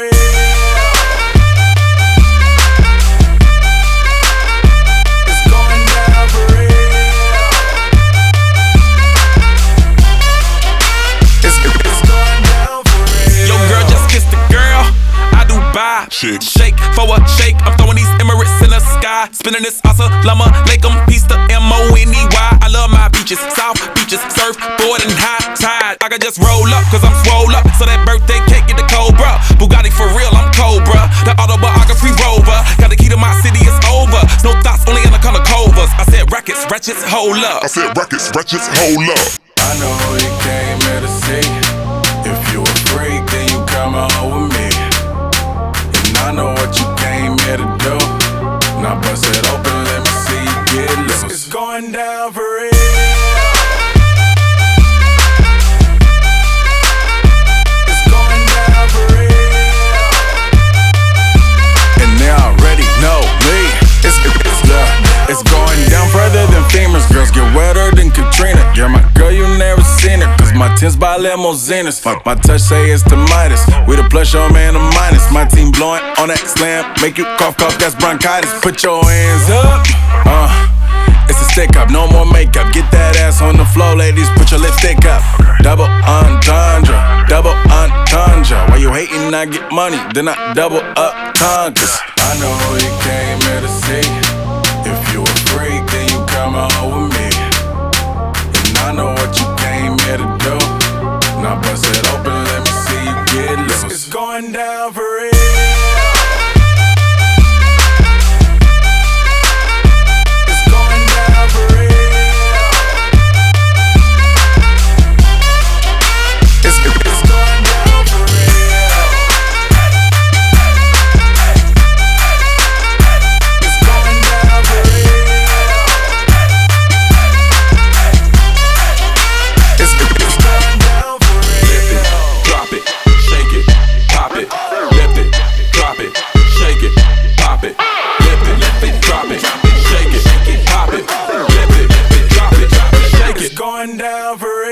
real. It's going down for real. It's going down for real. Yo, girl, just kissed the girl. I do buy. Shake for a shake. I'm throwing these Emirates in the sky. Spinning this Assalamu alaikum. Peace to MONEY. I love my beaches, South beaches, surfboard and high tide. I can just roll up, cause I'm swole up. So that birthday cake get the Cobra. Bugatti for real, I'm Cobra. That autobiography rover. Got the key to my city, it's over. No thoughts, only in the color covers. I said rackets, wretches, hold up. I said rackets, wretches, hold up. I know who you came here to see. If you a freak, then you come on with me. And I know what you came here to do. Now bust it open, let me see you get loose. It's going down for real. It's going down for real. And they already know me. It's going down further than famous. Girls get wetter than Katrina. You're my girl, you never seen it. Cause my tins by limousines. My touch say it's the Midas. We the plus, your man the minus. My team blowing on that slam. Make you cough, that's bronchitis. Put your hands up. It's a stick up, no more makeup. Get that ass on the floor, ladies, put your lipstick up. Double entendre. Why you hating, I get money, then I double up conquers. I know who you came here to see. If you a freak, then you come on with me. And I know what you came here to do. Now bust it open, let me see you get loose. It's going down for real. Going down for real.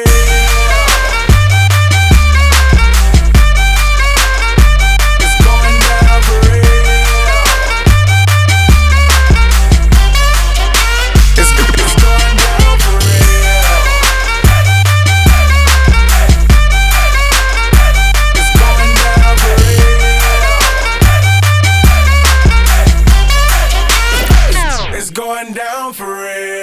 It's going down for real. It's going down for real. It's going down for real. It's going down for real.